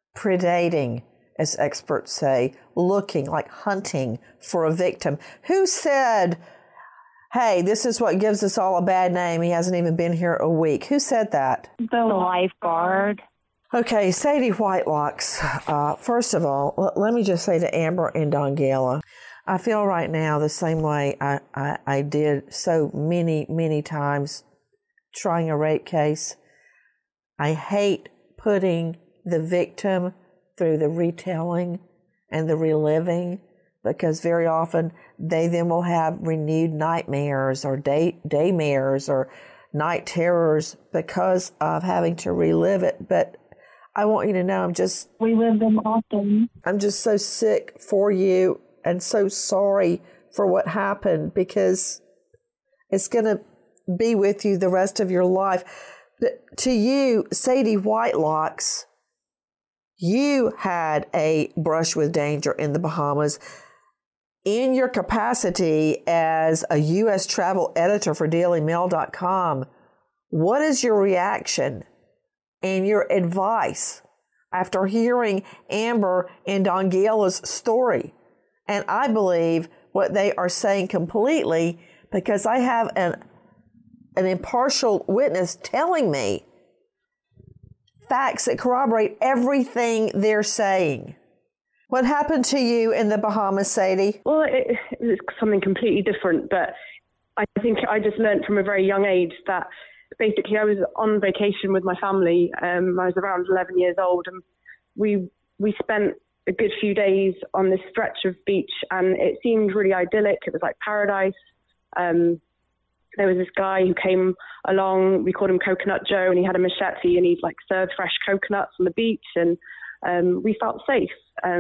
predating, as experts say, looking, like hunting for a victim. Who said, hey, this is what gives us all a bad name? He hasn't even been here a week. Who said that? The lifeguard. Okay, Sadie Whitelocks. First of all, let me just say to Amber and Dongela, I feel right now the same way I did so many times trying a rape case. I hate putting the victim through the retelling and the reliving, because very often they then will have renewed nightmares or daymares or night terrors because of having to relive it. But I want you to know we live them often. I'm just so sick for you and so sorry for what happened, because it's going to be with you the rest of your life. But to you, Sadie Whitelocks, you had a brush with danger in the Bahamas in your capacity as a U.S. travel editor for DailyMail.com. What is your reaction and your advice after hearing Amber and Dongela's story? And I believe what they are saying completely, because I have an impartial witness telling me facts that corroborate everything they're saying. What happened to you in the Bahamas, Sadie? Well, it was something completely different, but I think I just learned from a very young age that basically I was on vacation with my family. I was around 11 years old, and we spent a good few days on this stretch of beach, and it seemed really idyllic. It was like paradise. There was this guy who came along, we called him Coconut Joe, and he had a machete, and he'd like served fresh coconuts on the beach, and we felt safe.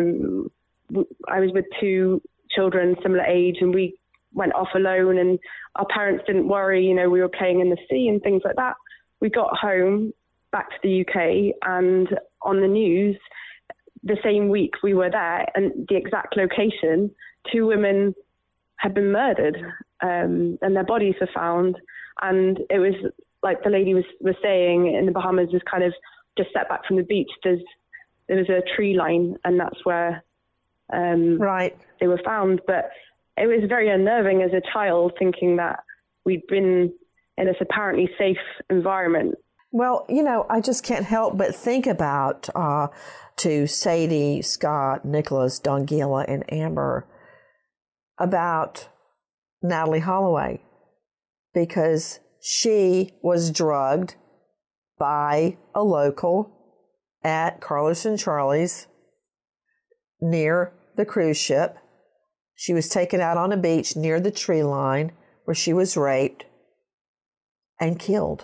I was with two children similar age, and we went off alone, and our parents didn't worry, we were playing in the sea and things like that. We got home back to the UK, and on the news the same week we were there, and the exact location, 2 women had been murdered, and their bodies were found. And it was like the lady was saying, in the Bahamas, was kind of just set back from the beach. There was a tree line, and that's where right. they were found. But it was very unnerving as a child, thinking that we'd been in this apparently safe environment. Well, I just can't help but think about to Sadie, Scott, Nicholas, Dongela, and Amber about Natalie Holloway, because she was drugged by a local at Carlos and Charlie's near the cruise ship. She was taken out on a beach near the tree line where she was raped and killed.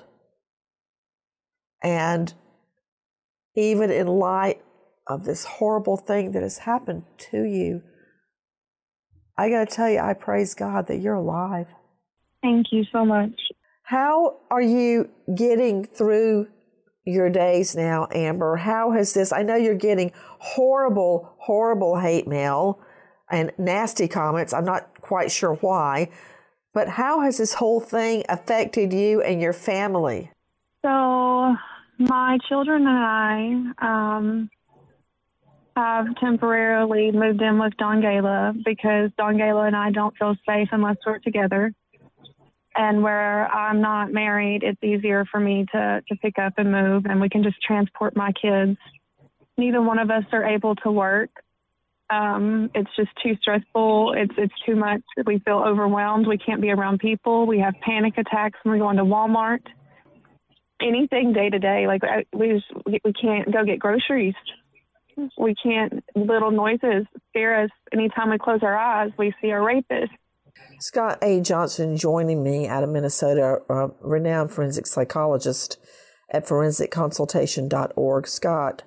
And even in light of this horrible thing that has happened to you, I got to tell you, I praise God that you're alive. Thank you so much. How are you getting through your days now, Amber? How has this, I know you're getting horrible hate mail and nasty comments. I'm not quite sure why, but how has this whole thing affected you and your family? So my children and I have temporarily moved in with Dongela because Dongela and I don't feel safe unless we're together. And where I'm not married, it's easier for me to pick up and move, and we can just transport my kids. Neither one of us are able to work. It's just too stressful. It's too much. We feel overwhelmed. We can't be around people. We have panic attacks when we go into Walmart. Anything day to day, like we can't go get groceries. We can't. Little noises scare us. Anytime we close our eyes, we see a rapist. Scott A. Johnson joining me out of Minnesota, a renowned forensic psychologist at forensicconsultation.org. Scott,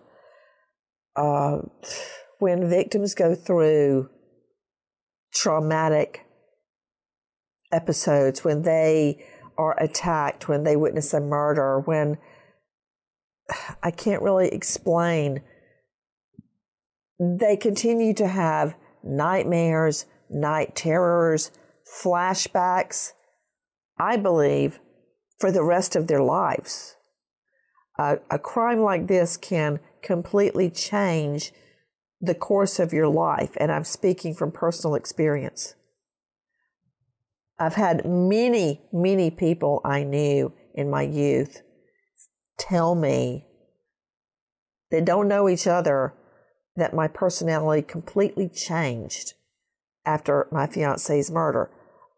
when victims go through traumatic episodes, when they are attacked, when they witness a murder, when I can't really explain, they continue to have nightmares, night terrors, flashbacks, I believe, for the rest of their lives. A crime like this can completely change the course of your life. And I'm speaking from personal experience. I've had many, many people I knew in my youth tell me they don't know each other that my personality completely changed after my fiance's murder.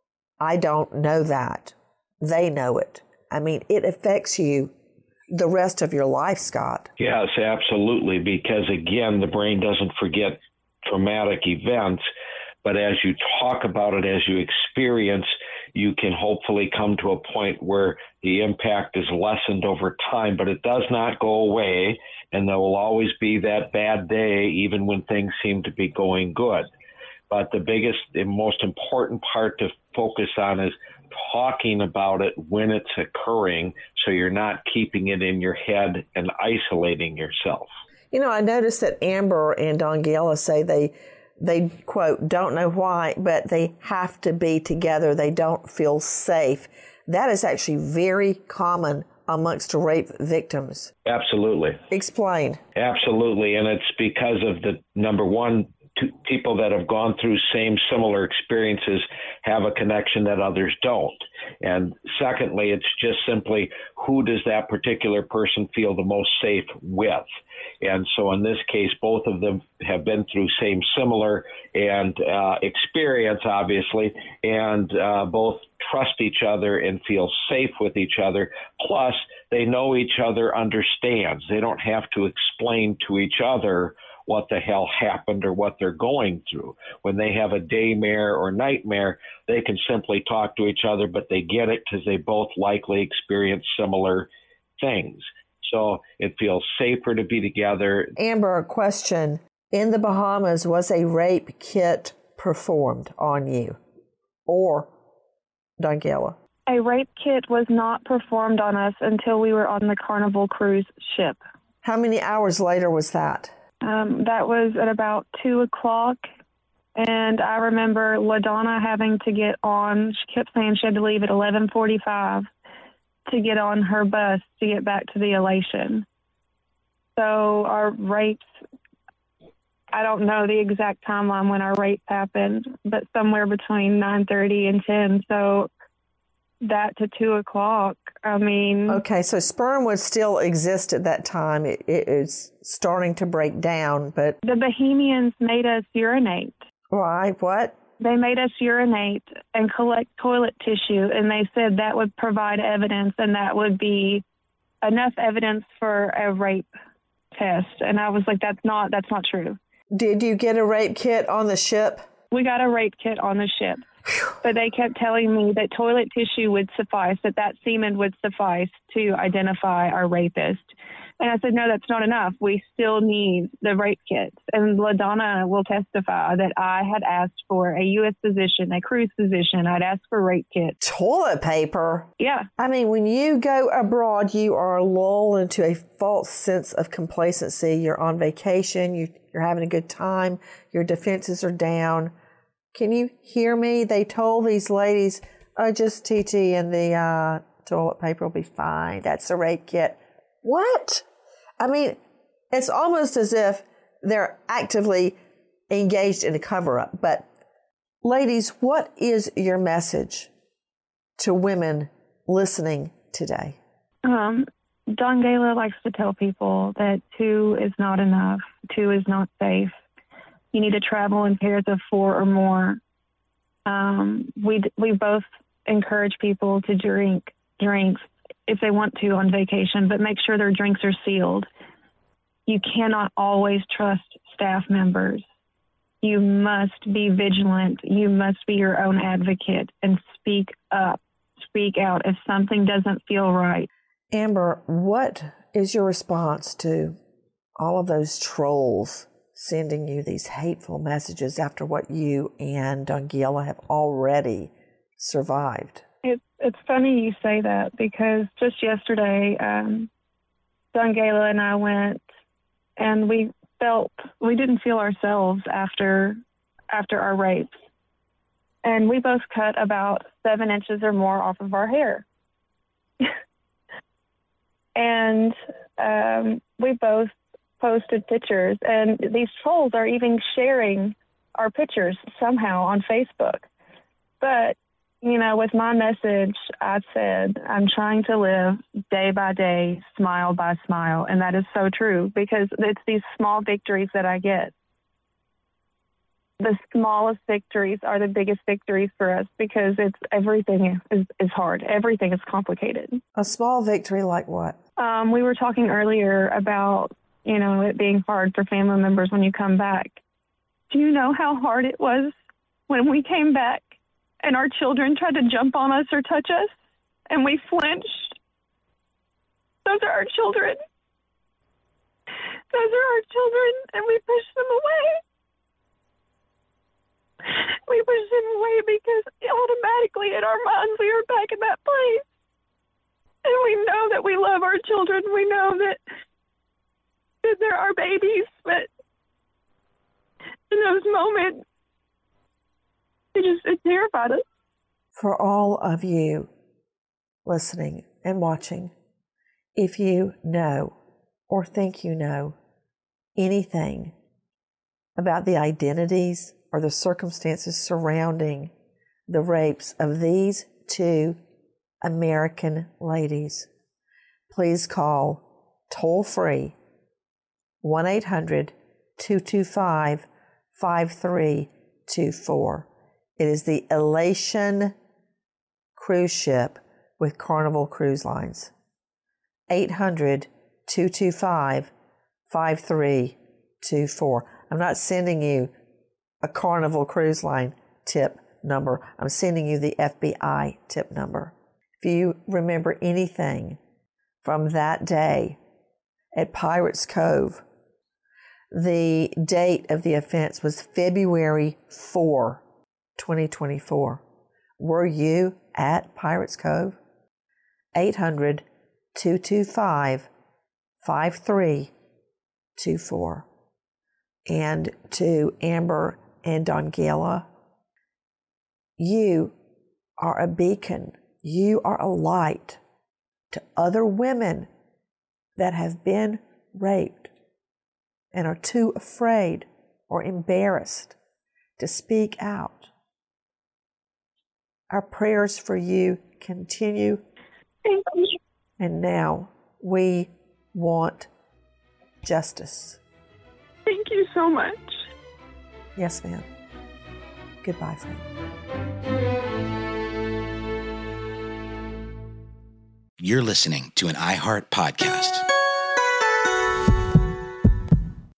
I don't know that. They know it. I mean, it affects you the rest of your life, Scott. Yes, absolutely, because again, the brain doesn't forget traumatic events, but as you talk about it, as you experience, you can hopefully come to a point where the impact is lessened over time, but it does not go away, and there will always be that bad day, even when things seem to be going good. But the biggest and most important part to focus on is talking about it when it's occurring, so you're not keeping it in your head and isolating yourself. You know, I noticed that Amber and Dongela say they quote, don't know why, but they have to be together. They don't feel safe. That is actually very common amongst rape victims. Absolutely. Explain. Absolutely. And it's because of the, number one, people that have gone through similar experiences have a connection that others don't. And secondly, it's just simply, who does that particular person feel the most safe with? And so in this case, both of them have been through similar and experience, obviously, and both trust each other and feel safe with each other. Plus, they know each other understands. They don't have to explain to each other what the hell happened or what they're going through. When they have a daymare or nightmare, they can simply talk to each other, but they get it because they both likely experience similar things. So it feels safer to be together. Amber, a question. In the Bahamas, was a rape kit performed on you? Or Dongela? A rape kit was not performed on us until we were on the Carnival cruise ship. How many hours later was that? That was at about 2 o'clock, and I remember LaDonna having to get on. She kept saying she had to leave at 11:45 to get on her bus to get back to the Elation. So our rapes, I don't know the exact timeline when our rapes happened, but somewhere between 9:30 and 10. So that to 2 o'clock, I mean... Okay, so sperm would still exist at that time. It is starting to break down, but... The Bahamians made us urinate. Why? What? They made us urinate and collect toilet tissue, and they said that would provide evidence, and that would be enough evidence for a rape test. And I was like, that's not true. Did you get a rape kit on the ship? We got a rape kit on the ship. But they kept telling me that toilet tissue would suffice, that semen would suffice to identify our rapist. And I said, no, that's not enough. We still need the rape kits. And LaDonna will testify that I had asked for a U.S. physician, a cruise physician. I'd asked for rape kits. Toilet paper? Yeah. I mean, when you go abroad, you are lulled into a false sense of complacency. You're on vacation. You're having a good time. Your defenses are down. Can you hear me? They told these ladies, oh, just TT and the toilet paper will be fine. That's a rape kit. What? I mean, it's almost as if they're actively engaged in a cover-up. But ladies, what is your message to women listening today? Dongela likes to tell people that 2 is not enough. 2 is not safe. You need to travel in pairs of 4 or more. We both encourage people to drink drinks if they want to on vacation, but make sure their drinks are sealed. You cannot always trust staff members. You must be vigilant. You must be your own advocate and speak up, speak out if something doesn't feel right. Amber, what is your response to all of those trolls sending you these hateful messages after what you and Dongela have already survived? It's funny you say that, because just yesterday, Dongela and I went and we didn't feel ourselves after our rapes. And we both cut about 7 inches or more off of our hair. And we both posted pictures, and these trolls are even sharing our pictures somehow on Facebook. But, you know, with my message, I said, I'm trying to live day by day, smile by smile. And that is so true, because it's these small victories that I get. The smallest victories are the biggest victories for us, because everything is hard. Everything is complicated. A small victory like what? We were talking earlier about, you know, it being hard for family members when you come back. Do you know how hard it was when we came back and our children tried to jump on us or touch us and we flinched? Those are our children. Those are our children, and we pushed them away. We pushed them away because automatically in our minds we were back in that place. And we know that we love our children. We know that they're our babies, but in those moments, it terrified us. For all of you listening and watching, if you know or think you know anything about the identities or the circumstances surrounding the rapes of these two American ladies, please call toll-free 1-800-225-5324. It is the Elation cruise ship with Carnival Cruise Lines. 800-225-5324. I'm not sending you a Carnival Cruise Line tip number. I'm sending you the FBI tip number. If you remember anything from that day at Pirates Cove, the date of the offense was February 4, 2024. Were you at Pirates Cove? 800-225-5324. And to Amber and Dongela, you are a beacon. You are a light to other women that have been raped and are too afraid or embarrassed to speak out. Our prayers for you continue. Thank you. And now we want justice. Thank you so much. Yes, ma'am. Goodbye, friend. You're listening to an iHeart podcast.